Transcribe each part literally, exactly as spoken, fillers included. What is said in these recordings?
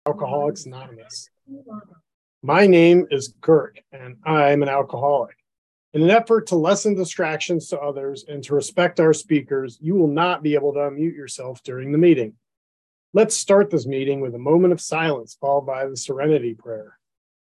Alcoholics Anonymous. My name is Kirk, and I'm an alcoholic. In an effort to lessen distractions to others and to respect our speakers, you will not be able to unmute yourself during the meeting. Let's start this meeting with a moment of silence, followed by the Serenity Prayer.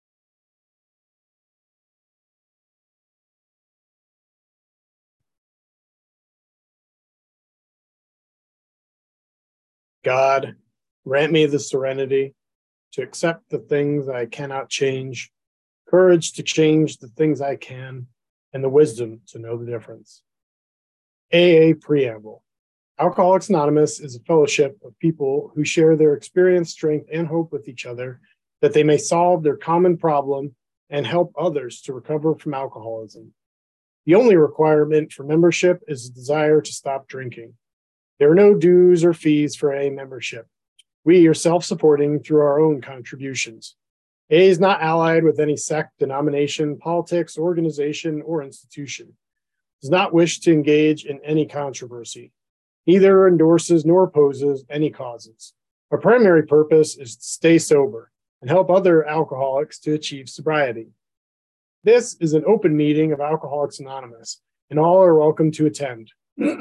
God, grant me the serenity to accept the things I cannot change, courage to change the things I can, and the wisdom to know the difference. A A Preamble. Alcoholics Anonymous is a fellowship of people who share their experience, strength, and hope with each other that they may solve their common problem and help others to recover from alcoholism. The only requirement for membership is a desire to stop drinking. There are no dues or fees for A A membership. We are self-supporting through our own contributions. A A is not allied with any sect, denomination, politics, organization, or institution. Does not wish to engage in any controversy. Neither endorses nor opposes any causes. Our primary purpose is to stay sober and help other alcoholics to achieve sobriety. This is an open meeting of Alcoholics Anonymous, and all are welcome to attend.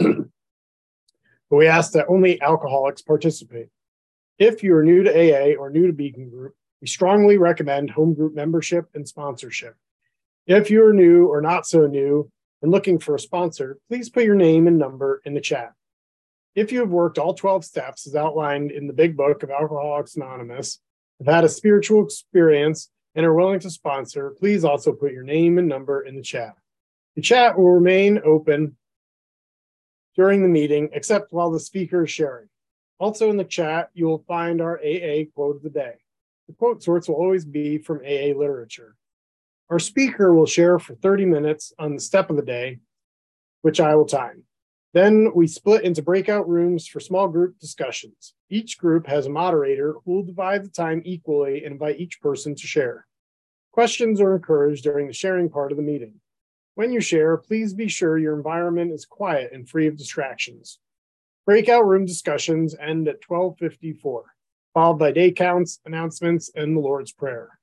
But we ask that only alcoholics participate. If you are new to A A or new to Beacon Group, we strongly recommend home group membership and sponsorship. If you are new or not so new and looking for a sponsor, please put your name and number in the chat. If you have worked all twelve steps as outlined in the Big Book of Alcoholics Anonymous, have had a spiritual experience, and are willing to sponsor, please also put your name and number in the chat. The chat will remain open during the meeting, except while the speaker is sharing. Also in the chat, you will find our A A quote of the day. The quote source will always be from A A literature. Our speaker will share for thirty minutes on the step of the day, which I will time. Then we split into breakout rooms for small group discussions. Each group has a moderator who will divide the time equally and invite each person to share. Questions are encouraged during the sharing part of the meeting. When you share, please be sure your environment is quiet and free of distractions. Breakout room discussions end at twelve fifty-four, followed by day counts, announcements, and the Lord's Prayer.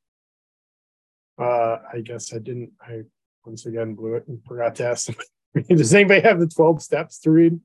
Uh, I guess I didn't, I once again blew it and forgot to ask somebody. Does anybody have the twelve steps to read?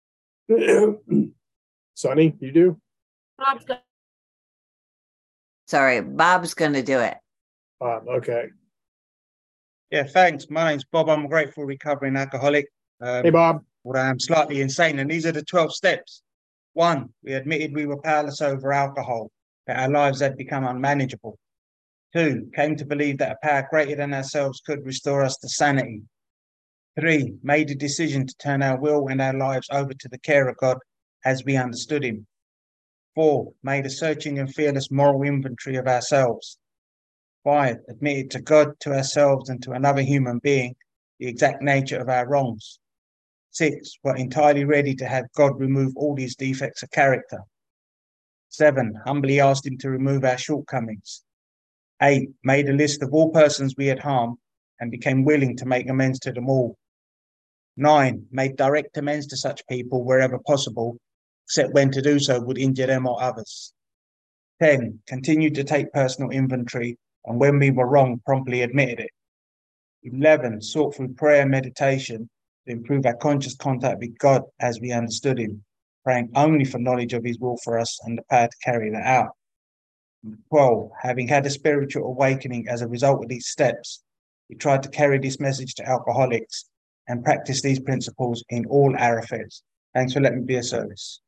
Sonny, you do? Bob's go- Sorry, Bob's going to do it. Bob, okay. Yeah, thanks. My name's Bob. I'm a grateful recovering alcoholic. Um, Hey, Bob. Although I'm slightly insane, and these are the twelve steps. One, we admitted we were powerless over alcohol, that our lives had become unmanageable. Two, came to believe that a power greater than ourselves could restore us to sanity. Three, made a decision to turn our will and our lives over to the care of God as we understood him. Four, made a searching and fearless moral inventory of ourselves. Five, admitted to God, to ourselves, and to another human being the exact nature of our wrongs. Six, were entirely ready to have God remove all these defects of character. Seven, humbly asked him to remove our shortcomings. Eight, made a list of all persons we had harmed and became willing to make amends to them all. Nine, made direct amends to such people wherever possible, except when to do so would injure them or others. Ten, continued to take personal inventory, and when we were wrong, promptly admitted it. Eleven, sought through prayer and meditation to improve our conscious contact with God as we understood him, praying only for knowledge of his will for us and the power to carry that out. Twelve, having had a spiritual awakening as a result of these steps, we tried to carry this message to alcoholics and practice these principles in all our affairs. Thanks for letting me be of service.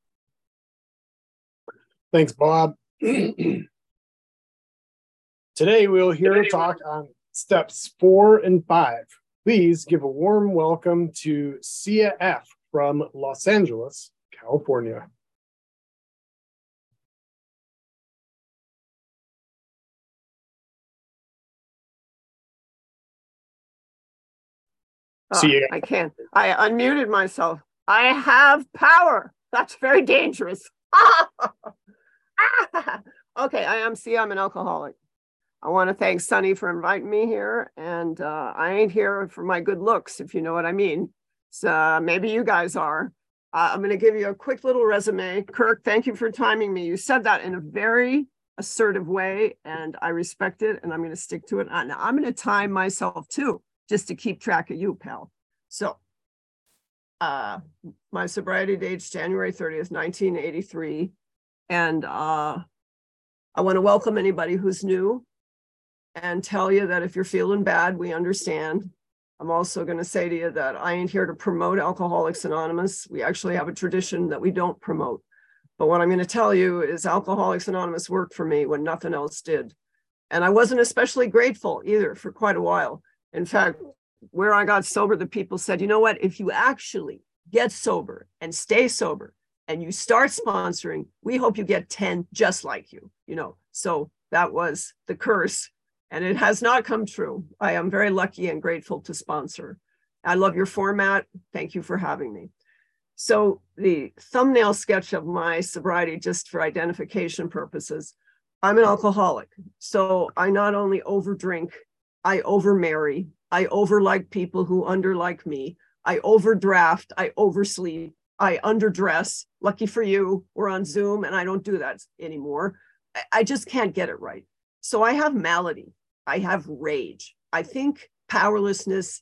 Thanks, Bob. Today we'll hear a talk on steps four and five. Please give a warm welcome to Sia F. from Los Angeles, California. Oh, I can't. I unmuted myself. I have power. That's very dangerous. Okay, I am Sia. I'm an alcoholic. I want to thank Sonny for inviting me here. And uh, I ain't here for my good looks, if you know what I mean. So uh, maybe you guys are. Uh, I'm going to give you a quick little resume. Kirk, thank you for timing me. You said that in a very assertive way, and I respect it, and I'm going to stick to it. And I'm going to time myself too, just to keep track of you, pal. So uh, my sobriety date's January thirtieth, nineteen eighty-three. And uh, I want to welcome anybody who's new and tell you that if you're feeling bad, we understand. I'm also going to say to you that I ain't here to promote Alcoholics Anonymous. We actually have a tradition that we don't promote. But what I'm going to tell you is Alcoholics Anonymous worked for me when nothing else did. And I wasn't especially grateful either for quite a while. In fact, where I got sober, the people said, you know what, if you actually get sober and stay sober and you start sponsoring, we hope you get ten just like you, you know. So that was the curse. And it has not come true. I am very lucky and grateful to sponsor. I love your format. Thank you for having me. So the thumbnail sketch of my sobriety, just for identification purposes, I'm an alcoholic. So I not only overdrink, I overmarry, I overlike people who underlike me, I overdraft, I oversleep, I underdress. Lucky for you, we're on Zoom and I don't do that anymore. I just can't get it right. So I have malady. I have rage. I think powerlessness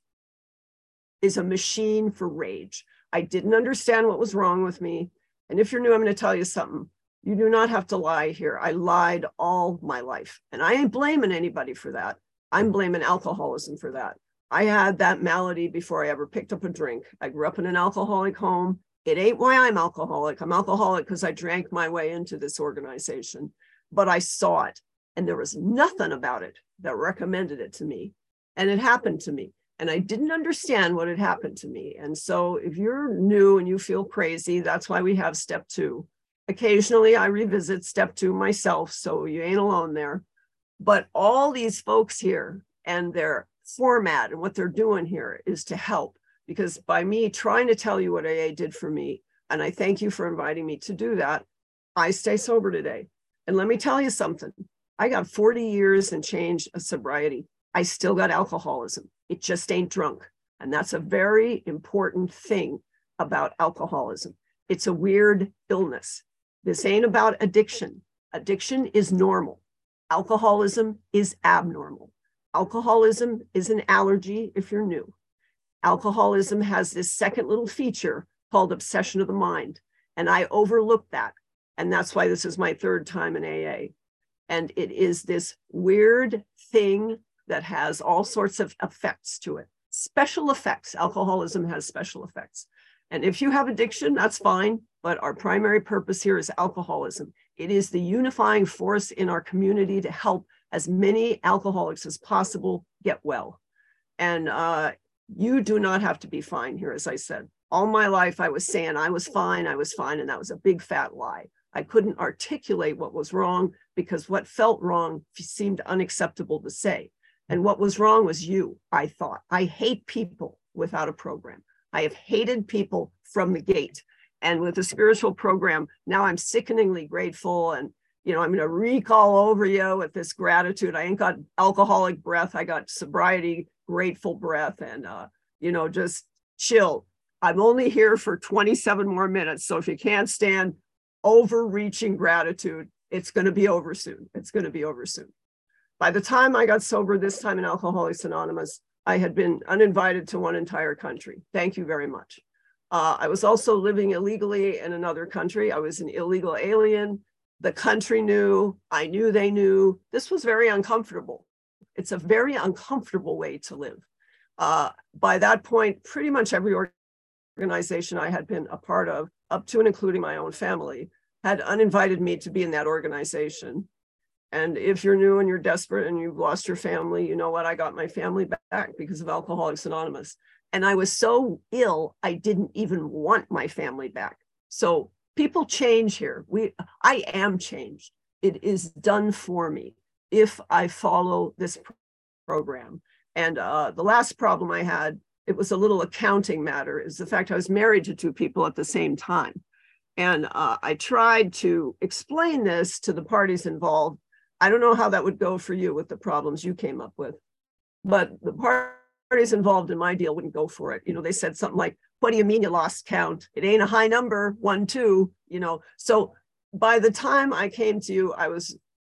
is a machine for rage. I didn't understand what was wrong with me. And if you're new, I'm going to tell you something. You do not have to lie here. I lied all my life. And I ain't blaming anybody for that. I'm blaming alcoholism for that. I had that malady before I ever picked up a drink. I grew up in an alcoholic home. It ain't why I'm alcoholic. I'm alcoholic because I drank my way into this organization. But I saw it. And there was nothing about it that recommended it to me. And it happened to me. And I didn't understand what had happened to me. And so if you're new and you feel crazy, that's why we have step two. Occasionally I revisit step two myself, so you ain't alone there. But all these folks here and their format and what they're doing here is to help. Because by me trying to tell you what A A did for me, and I thank you for inviting me to do that, I stay sober today. And let me tell you something. I got forty years and change of sobriety. I still got alcoholism. It just ain't drunk. And that's a very important thing about alcoholism. It's a weird illness. This ain't about addiction. Addiction is normal. Alcoholism is abnormal. Alcoholism is an allergy if you're new. Alcoholism has this second little feature called obsession of the mind. And I overlooked that. And that's why this is my third time in A A. And it is this weird thing that has all sorts of effects to it. Special effects. Alcoholism has special effects. And if you have addiction, that's fine. But our primary purpose here is alcoholism. It is the unifying force in our community to help as many alcoholics as possible get well. And uh, you do not have to be fine here, as I said. All my life, I was saying I was fine, I was fine, and that was a big fat lie. I couldn't articulate what was wrong because what felt wrong seemed unacceptable to say. And what was wrong was you, I thought. I hate people without a program. I have hated people from the gate. And with a spiritual program, now I'm sickeningly grateful. And, you know, I'm going to recall over you with this gratitude. I ain't got alcoholic breath. I got sobriety, grateful breath, and, uh, you know, just chill. I'm only here for twenty-seven more minutes. So if you can't stand overreaching gratitude, it's going to be over soon. It's going to be over soon. By the time I got sober, this time in Alcoholics Anonymous, I had been uninvited to one entire country. Thank you very much. Uh, I was also living illegally in another country. I was an illegal alien. The country knew, I knew they knew. This was very uncomfortable. It's a very uncomfortable way to live. Uh, by that point, pretty much every organization I had been a part of, up to and including my own family, had uninvited me to be in that organization. And if you're new and you're desperate and you've lost your family, you know what? I got my family back because of Alcoholics Anonymous. And I was so ill, I didn't even want my family back. So people change here. We, I am changed. It is done for me if I follow this program. And uh, the last problem I had, it was a little accounting matter, is the fact I was married to two people at the same time. And uh, I tried to explain this to the parties involved. I don't know how that would go for you with the problems you came up with, but the parties involved in my deal wouldn't go for it. You know, they said something like, what do you mean you lost count? It ain't a high number, one, two, you know. So by the time I came to you, I was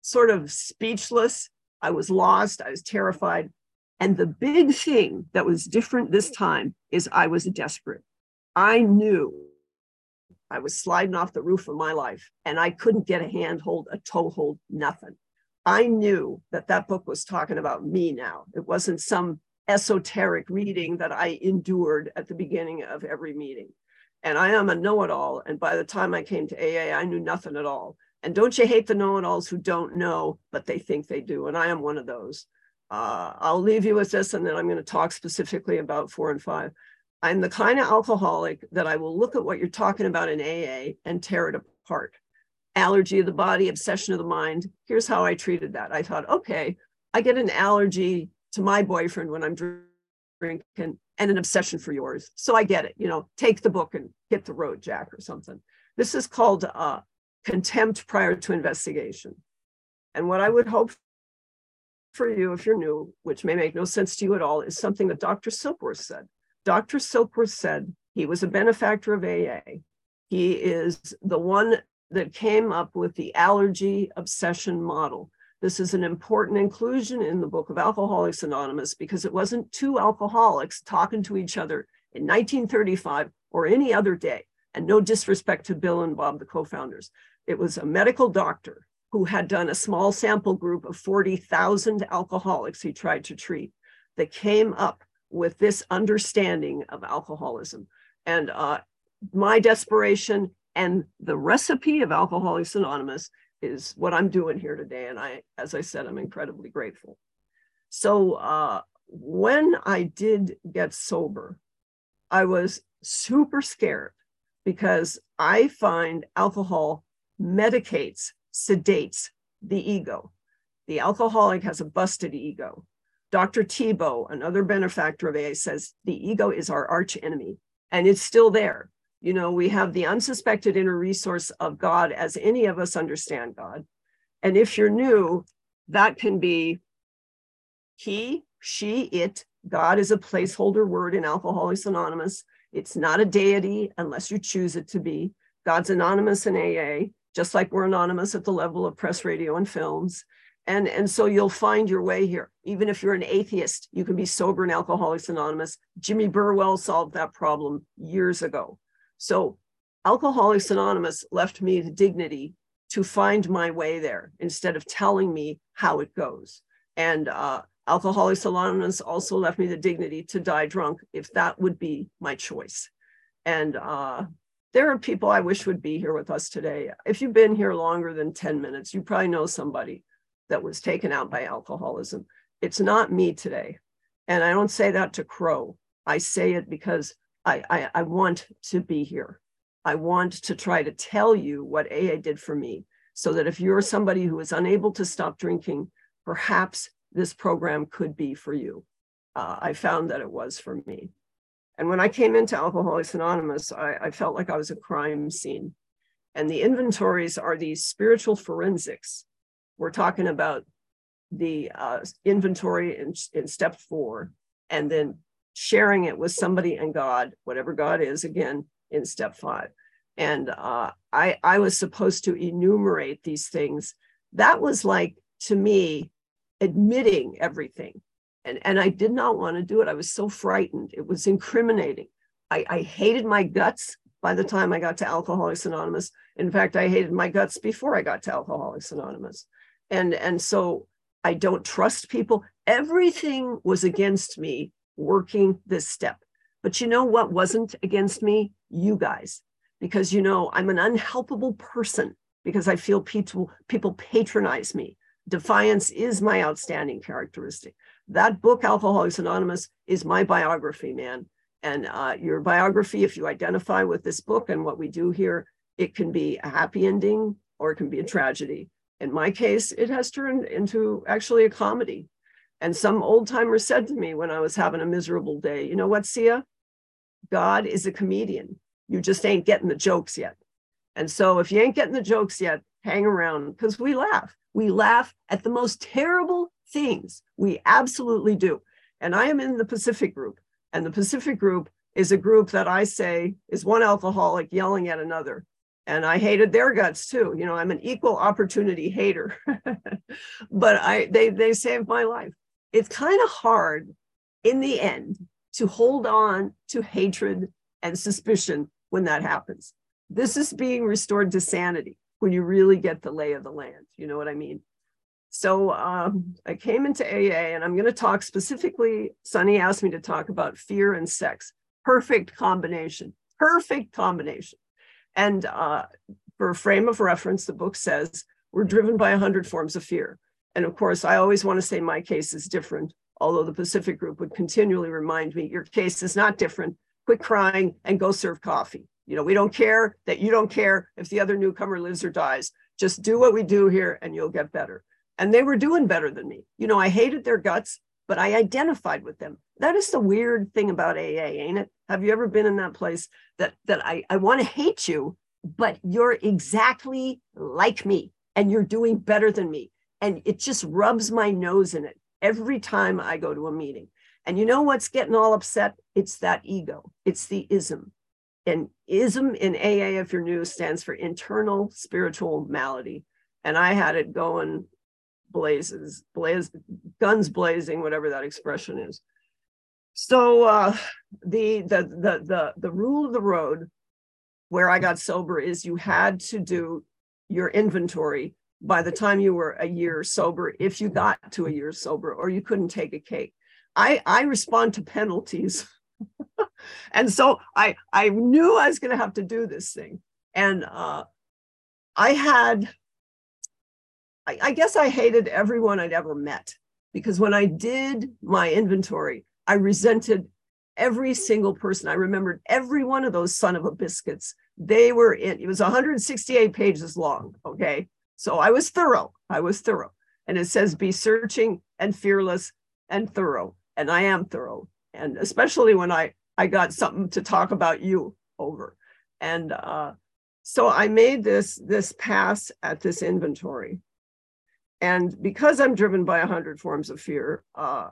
sort of speechless. I was lost. I was terrified. And the big thing that was different this time is I was desperate. I knew I was sliding off the roof of my life and I couldn't get a handhold, a toehold, nothing. I knew that that book was talking about me now. It wasn't some esoteric reading that I endured at the beginning of every meeting. And I am a know-it-all. And by the time I came to A A, I knew nothing at all. And don't you hate the know-it-alls who don't know, but they think they do? And I am one of those. Uh, I'll leave you with this, and then I'm going to talk specifically about four and five. I'm the kind of alcoholic that I will look at what you're talking about in A A and tear it apart. Allergy of the body, obsession of the mind. Here's how I treated that. I thought, okay, I get an allergy to my boyfriend when I'm drinking and an obsession for yours. So I get it, you know, take the book and hit the road, Jack, or something. This is called uh, contempt prior to investigation. And what I would hope for you, if you're new, which may make no sense to you at all, is something that Doctor Silkworth said. Doctor Silkworth said he was a benefactor of A A. He is the one that came up with the allergy obsession model. This is an important inclusion in the book of Alcoholics Anonymous because it wasn't two alcoholics talking to each other in nineteen thirty-five or any other day. And no disrespect to Bill and Bob, the co-founders. It was a medical doctor who had done a small sample group of forty thousand alcoholics he tried to treat that came up with this understanding of alcoholism. And uh, my desperation and the recipe of Alcoholics Anonymous is what I'm doing here today. And I, as I said, I'm incredibly grateful. So uh, when I did get sober, I was super scared because I find alcohol medicates, sedates the ego. The alcoholic has a busted ego. Doctor Tebow, another benefactor of A A, says the ego is our arch enemy, and it's still there. You know, we have the unsuspected inner resource of God as any of us understand God. And if you're new, that can be he, she, it. God is a placeholder word in Alcoholics Anonymous. It's not a deity unless you choose it to be. God's anonymous in A A, just like we're anonymous at the level of press, radio, and films. And, and so you'll find your way here. Even if you're an atheist, you can be sober in Alcoholics Anonymous. Jimmy Burwell solved that problem years ago. So Alcoholics Anonymous left me the dignity to find my way there instead of telling me how it goes. And uh, Alcoholics Anonymous also left me the dignity to die drunk if that would be my choice. And uh, there are people I wish would be here with us today. If you've been here longer than ten minutes, you probably know somebody that was taken out by alcoholism. It's not me today. And I don't say that to crow. I say it because I, I, I want to be here. I want to try to tell you what A A did for me so that if you're somebody who is unable to stop drinking, perhaps this program could be for you. Uh, I found that it was for me. And when I came into Alcoholics Anonymous, I, I felt like I was a crime scene. And the inventories are these spiritual forensics. We're talking about the uh, inventory in, in step four, and then sharing it with somebody and God, whatever God is, again, in step five. And uh, I, I was supposed to enumerate these things. That was like, to me, admitting everything. And, and I did not want to do it. I was so frightened. It was incriminating. I, I hated my guts by the time I got to Alcoholics Anonymous. In fact, I hated my guts before I got to Alcoholics Anonymous. And, and so I don't trust people. Everything was against me working this step. But you know what wasn't against me? You guys. Because, you know, I'm an unhelpable person because I feel people, people patronize me. Defiance is my outstanding characteristic. That book, Alcoholics Anonymous, is my biography, man. And uh, your biography, if you identify with this book and what we do here, it can be a happy ending or it can be a tragedy. In my case, it has turned into actually a comedy. And some old timer said to me when I was having a miserable day, you know what, Sia? God is a comedian. You just ain't getting the jokes yet. And so if you ain't getting the jokes yet, hang around because we laugh. We laugh at the most terrible things. We absolutely do. And I am in the Pacific group. And the Pacific group is a group that I say is one alcoholic yelling at another. and I hated their guts too. You know, I'm an equal opportunity hater, but I they they saved my life. It's kind of hard in the end to hold on to hatred and suspicion when that happens. This is being restored to sanity when you really get the lay of the land. You know what I mean? So um, I came into A A, and I'm going to talk specifically, Sunny asked me to talk about fear and sex. Perfect combination, perfect combination. And uh, for a frame of reference, the book says we're driven by a hundred forms of fear. And of course, I always want to say my case is different, although the Pacific Group would continually remind me, your case is not different. Quit crying and go serve coffee. You know, we don't care that you don't care if the other newcomer lives or dies. Just do what we do here and you'll get better. And they were doing better than me. You know, I hated their guts, but I identified with them. That is the weird thing about A A, ain't it? Have you ever been in that place that, that I, I want to hate you, but you're exactly like me and you're doing better than me. And it just rubs my nose in it every time I go to a meeting. And you know what's getting all upset? It's that ego. It's the ism. And ism in A A, if you're new, stands for internal spiritual malady. And I had it going blazes, blaze, guns blazing, whatever that expression is. So uh, the, the, the, the, the rule of the road where I got sober is you had to do your inventory by the time you were a year sober, if you got to a year sober, or you couldn't take a cake. I, I respond to penalties. And so I, I knew I was going to have to do this thing. And uh, I had, I, I guess I hated everyone I'd ever met, because when I did my inventory, I resented every single person. I remembered every one of those son of a biscuits. They were in, it was one hundred sixty-eight pages long. Okay. So I was thorough. I was thorough. And it says, be searching and fearless and thorough. And I am thorough. And especially when I, I got something to talk about you over. And uh, so I made this, this pass at this inventory. And because I'm driven by a hundred forms of fear, uh,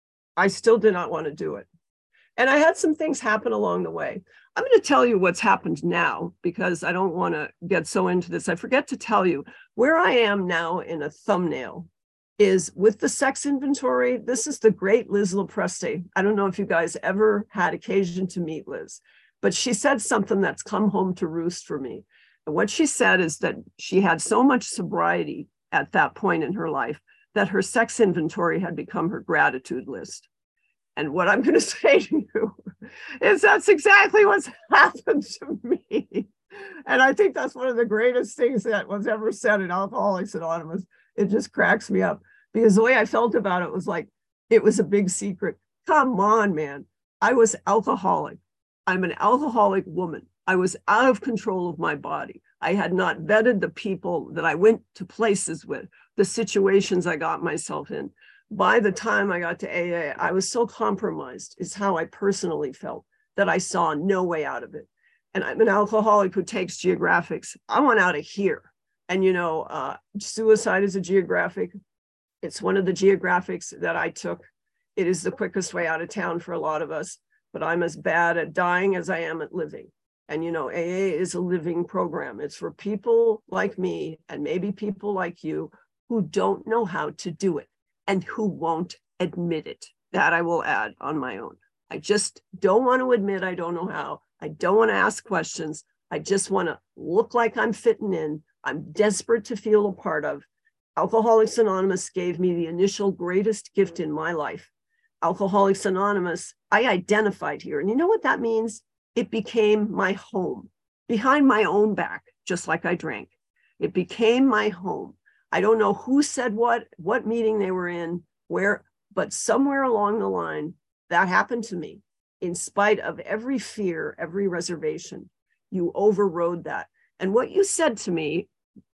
I still did not want to do it. And I had some things happen along the way. I'm going to tell you what's happened now, because I don't want to get so into this. I forget to tell you where I am now in a thumbnail is with the sex inventory. This is the great Liz Lopresti. I don't know if you guys ever had occasion to meet Liz, but she said something that's come home to roost for me. And what she said is that she had so much sobriety at that point in her life that her sex inventory had become her gratitude list. And what I'm going to say to you is that's exactly what's happened to me. And I think that's one of the greatest things that was ever said in Alcoholics Anonymous. It just cracks me up, because the way I felt about it was like, it was a big secret. Come on, man. I was alcoholic. I'm an alcoholic woman. I was out of control of my body. I had not vetted the people that I went to places with, the situations I got myself in. By the time I got to A A, I was so compromised, is how I personally felt, that I saw no way out of it. And I'm an alcoholic who takes geographics. I want out of here. And, you know, uh, suicide is a geographic. It's one of the geographics that I took. It is the quickest way out of town for a lot of us, but I'm as bad at dying as I am at living. And, you know, A A is a living program. It's for people like me and maybe people like you who don't know how to do it and who won't admit it. That I will add on my own. I just don't want to admit I don't know how. I don't want to ask questions. I just want to look like I'm fitting in. I'm desperate to feel a part of. Alcoholics Anonymous gave me the initial greatest gift in my life. Alcoholics Anonymous, I identified here. And you know what that means? It became my home, behind my own back, just like I drank. It became my home. I don't know who said what, what meeting they were in, where, but somewhere along the line, that happened to me. In spite of every fear, every reservation, you overrode that. And what you said to me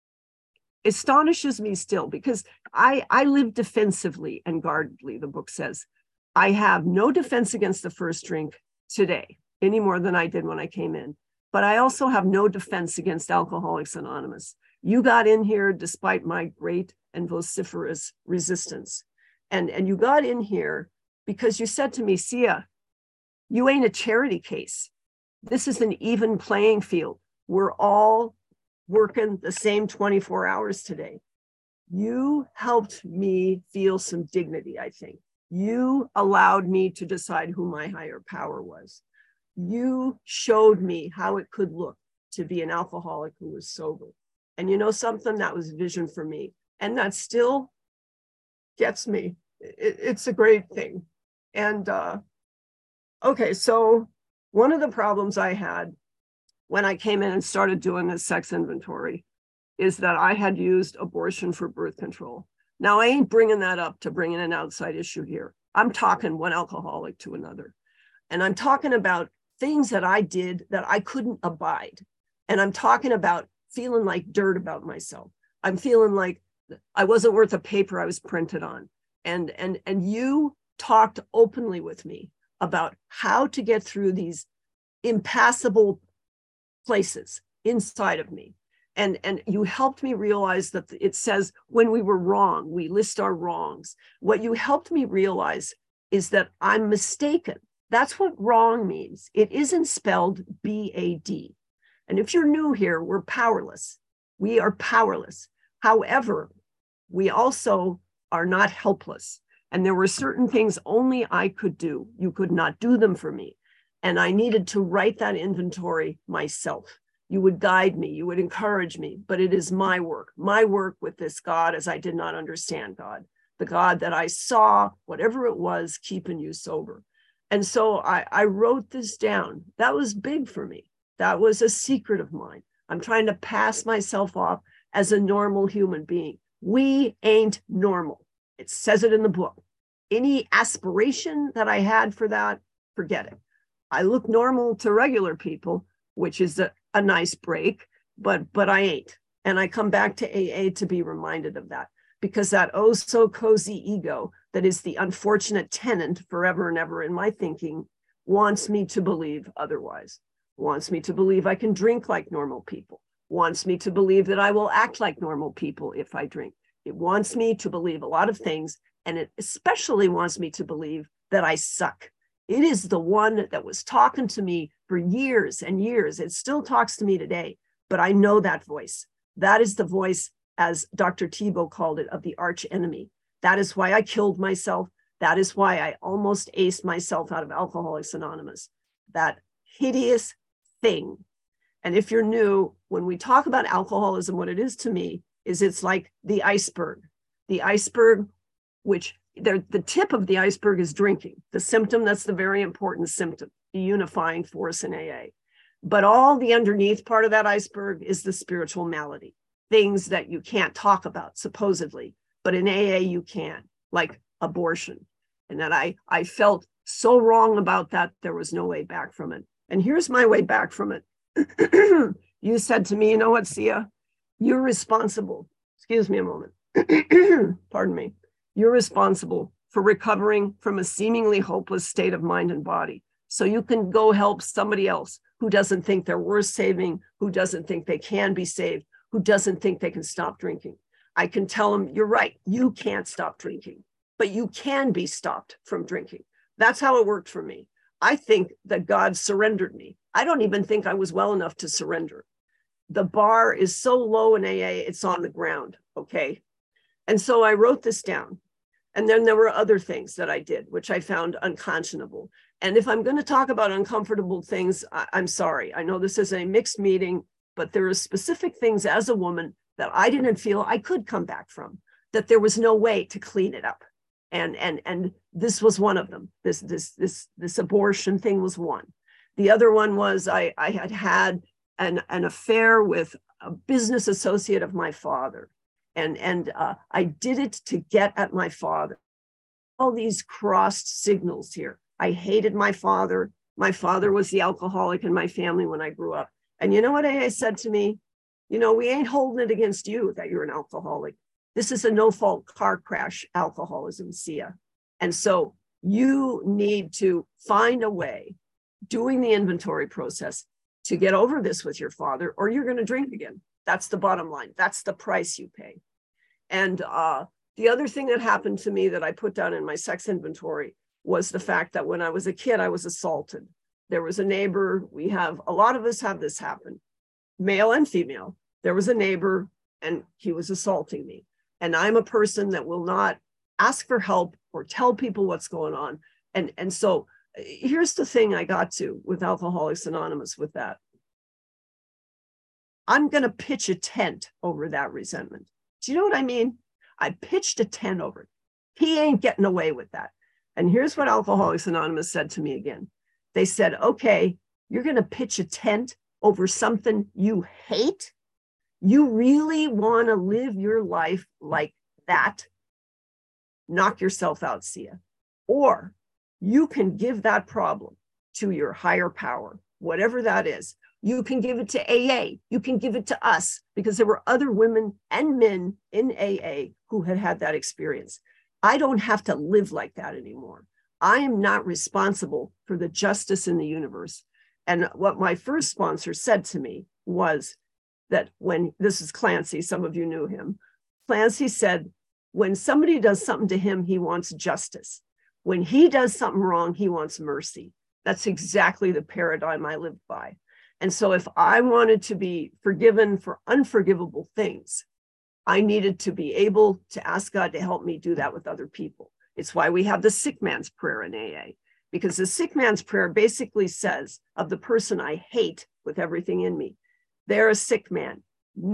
astonishes me still, because I, I live defensively and guardedly, the book says. I have no defense against the first drink today, any more than I did when I came in. But I also have no defense against Alcoholics Anonymous. You got in here despite my great and vociferous resistance. And, and you got in here because you said to me, Sia, you ain't a charity case. This is an even playing field. We're all working the same twenty-four hours today. You helped me feel some dignity, I think. You allowed me to decide who my higher power was. You showed me how it could look to be an alcoholic who was sober. And you know something? That was vision for me. And that still gets me. It, it's a great thing. And uh, okay, so one of the problems I had when I came in and started doing this sex inventory is that I had used abortion for birth control. Now, I ain't bringing that up to bring in an outside issue here. I'm talking one alcoholic to another. And I'm talking about things that I did that I couldn't abide. And I'm talking about feeling like dirt about myself. I'm feeling like I wasn't worth the paper I was printed on. And, and, and you talked openly with me about how to get through these impassable places inside of me. And, and you helped me realize that it says when we were wrong, we list our wrongs. What you helped me realize is that I'm mistaken. That's what wrong means. It isn't spelled B A D. And if you're new here, we're powerless. We are powerless. However, we also are not helpless. And there were certain things only I could do. You could not do them for me. And I needed to write that inventory myself. You would guide me, you would encourage me, but it is my work, my work with this God as I did not understand God, the God that I saw, whatever it was, keeping you sober. And so I, I wrote this down. That was big for me. That was a secret of mine. I'm trying to pass myself off as a normal human being. We ain't normal. It says it in the book. Any aspiration that I had for that, forget it. I look normal to regular people, which is a, a nice break, but but I ain't. And I come back to A A to be reminded of that, because that oh so cozy ego that is the unfortunate tenant forever and ever in my thinking wants me to believe otherwise, wants me to believe I can drink like normal people, wants me to believe that I will act like normal people if I drink. It wants me to believe a lot of things, and it especially wants me to believe that I suck. It is the one that was talking to me for years and years. It still talks to me today, but I know that voice. That is the voice, as Doctor Tiebout called it, of the arch enemy. That is why I killed myself. That is why I almost aced myself out of Alcoholics Anonymous. That hideous thing. And if you're new, when we talk about alcoholism, what it is to me is it's like the iceberg. The iceberg, which the, the tip of the iceberg is drinking, the symptom, that's the very important symptom, the unifying force in A A. But all the underneath part of that iceberg is the spiritual malady, things that you can't talk about, supposedly, but in A A you can, like abortion. And that I, I felt so wrong about that, there was no way back from it. And here's my way back from it. You said to me, you know what, Sia, you're responsible. Excuse me a moment. Pardon me. You're responsible for recovering from a seemingly hopeless state of mind and body. So you can go help somebody else who doesn't think they're worth saving, who doesn't think they can be saved, who doesn't think they can stop drinking. I can tell them, you're right, you can't stop drinking, but you can be stopped from drinking. That's how it worked for me. I think that God surrendered me. I don't even think I was well enough to surrender. The bar is so low in A A, it's on the ground, okay? And so I wrote this down. And then there were other things that I did, which I found unconscionable. And if I'm going to talk about uncomfortable things, I, I'm sorry. I know this is a mixed meeting, but there are specific things as a woman that I didn't feel I could come back from, that there was no way to clean it up. And, and, and this was one of them. This, this, this, this abortion thing was one. The other one was I, I had had an, an affair with a business associate of my father. And, and uh, I did it to get at my father. All these crossed signals here. I hated my father. My father was the alcoholic in my family when I grew up. And you know what A A said to me? You know, we ain't holding it against you that you're an alcoholic. This is a no-fault car crash alcoholism, Sia. And so you need to find a way, doing the inventory process, to get over this with your father, or you're going to drink again. That's the bottom line. That's the price you pay. And uh, the other thing that happened to me that I put down in my sex inventory was the fact that when I was a kid, I was assaulted. There was a neighbor. We have, a lot of us have this happen, male and female. there was a neighbor and he was assaulting me. And I'm a person that will not ask for help or tell people what's going on. And, and so here's the thing I got to with Alcoholics Anonymous with that. I'm going to pitch a tent over that resentment. Do you know what I mean? I pitched a tent over it. He ain't getting away with that. And here's what Alcoholics Anonymous said to me again. They said, okay, you're going to pitch a tent over something you hate? You really want to live your life like that? Knock yourself out, Sia. Or you can give that problem to your higher power, whatever that is. You can give it to A A. You can give it to us, because there were other women and men in A A who had had that experience. I don't have to live like that anymore. I am not responsible for the justice in the universe. And what my first sponsor said to me was that when, this is Clancy, some of you knew him. Clancy said, when somebody does something to him, he wants justice. When he does something wrong, he wants mercy. That's exactly the paradigm I lived by. And so if I wanted to be forgiven for unforgivable things, I needed to be able to ask God to help me do that with other people. It's why we have the sick man's prayer in A A, because the sick man's prayer basically says of the person I hate with everything in me, they're a sick man,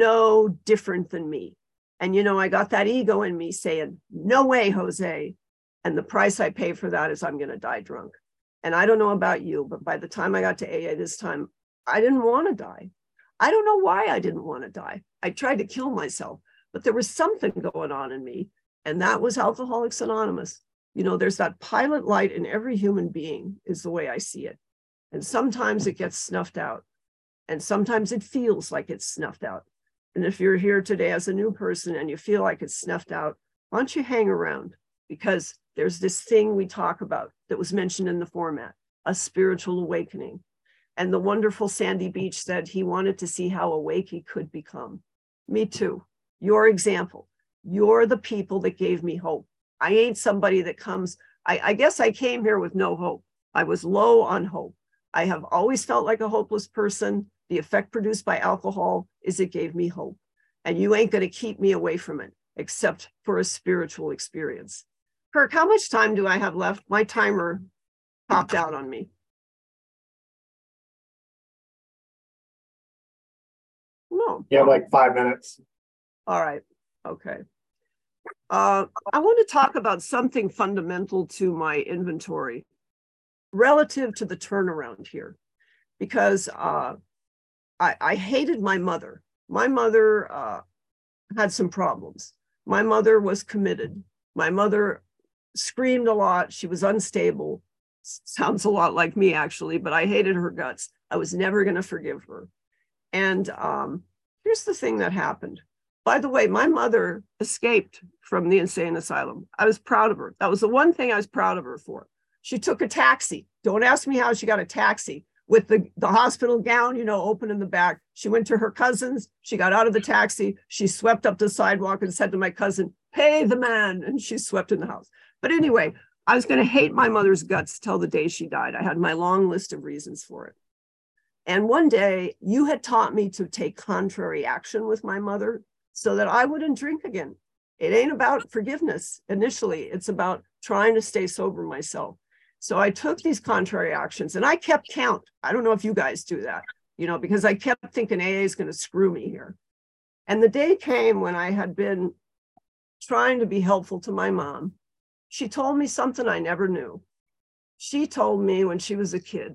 no different than me. And, you know, I got that ego in me saying, no way, Jose. And the price I pay for that is I'm going to die drunk. And I don't know about you, but by the time I got to A A this time, I didn't want to die. I don't know why I didn't want to die. I tried to kill myself, but there was something going on in me. And that was Alcoholics Anonymous. You know, there's that pilot light in every human being, is the way I see it. And sometimes it gets snuffed out. And sometimes it feels like it's snuffed out. And if you're here today as a new person and you feel like it's snuffed out, why don't you hang around? Because there's this thing we talk about that was mentioned in the format, a spiritual awakening. And the wonderful Sandy Beach said he wanted to see how awake he could become. Me too. Your example. You're the people that gave me hope. I ain't somebody that comes, I, I guess I came here with no hope. I was low on hope. I have always felt like a hopeless person. The effect produced by alcohol is it gave me hope. And you ain't going to keep me away from it, except for a spiritual experience. Kirk, how much time do I have left? My timer popped out on me. No. You have like five minutes. All right. Okay. Uh, I want to talk about something fundamental to my inventory relative to the turnaround here, because uh, I, I hated my mother. My mother uh, had some problems. My mother was committed. My mother screamed a lot. She was unstable. Sounds a lot like me, actually, but I hated her guts. I was never going to forgive her. And um, here's the thing that happened. By the way, my mother escaped from the insane asylum. I was proud of her. That was the one thing I was proud of her for. She took a taxi. Don't ask me how she got a taxi with the, the hospital gown, you know, open in the back. She went to her cousin's. She got out of the taxi. She swept up the sidewalk and said to my cousin, pay the man. And she swept in the house. But anyway, I was going to hate my mother's guts till the day she died. I had my long list of reasons for it. And one day you had taught me to take contrary action with my mother so that I wouldn't drink again. It ain't about forgiveness initially. It's about trying to stay sober myself. So I took these contrary actions and I kept count. I don't know if you guys do that, you know, because I kept thinking A A is going to screw me here. And the day came when I had been trying to be helpful to my mom. She told me something I never knew. She told me when she was a kid,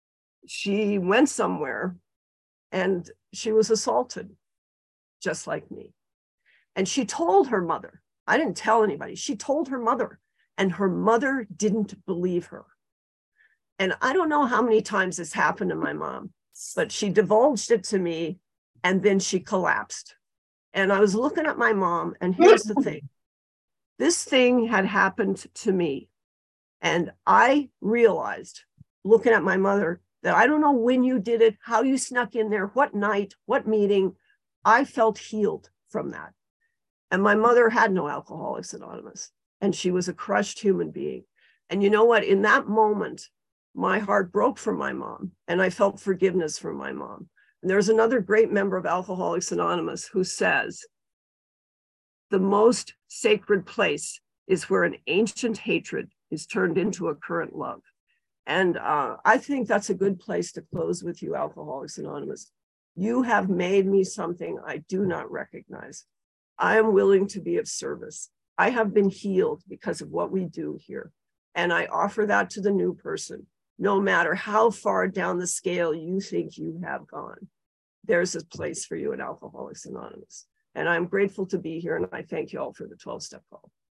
she went somewhere and she was assaulted, just like me. And she told her mother, I didn't tell anybody, she told her mother, and her mother didn't believe her. And I don't know how many times this happened to my mom, but she divulged it to me and then she collapsed. And I was looking at my mom, and here's the thing. This thing had happened to me. And I realized, looking at my mother, that I don't know when you did it, how you snuck in there, what night, what meeting. I felt healed from that. And my mother had no Alcoholics Anonymous, and she was a crushed human being. And you know what? In that moment, my heart broke for my mom, and I felt forgiveness from my mom. And there's another great member of Alcoholics Anonymous who says, the most sacred place is where an ancient hatred is turned into a current love. And uh, I think that's a good place to close with you, Alcoholics Anonymous. You have made me something I do not recognize. I am willing to be of service. I have been healed because of what we do here. And I offer that to the new person, no matter how far down the scale you think you have gone. There's a place for you in Alcoholics Anonymous. And I'm grateful to be here, and I thank you all for the twelve-step call.